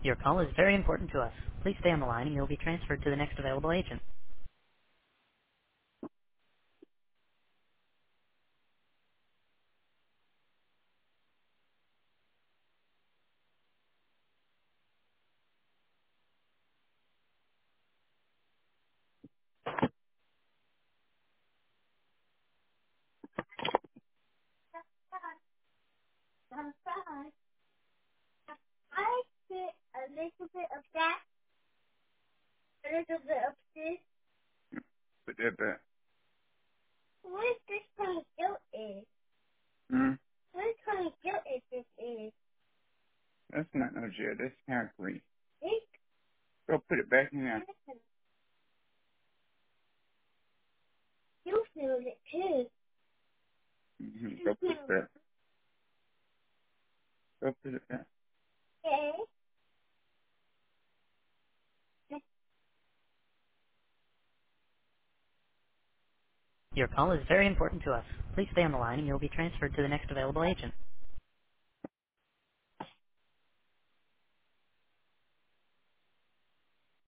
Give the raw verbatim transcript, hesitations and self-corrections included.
Your call is very important to us. Please stay on the line and you'll be transferred to the next available agent. I get a little bit of that, a little bit of this. Put that back. Where's this kind of guilt is? Hmm? What kind of guilt is this is? That's not no gel. That's hair grease. This Go put it back in there. person, you feel it too. Mm-hmm. You Go put it feel back. Go put it back. it. Your call is very important to us. Please stay on the line and you'll be transferred to the next available agent.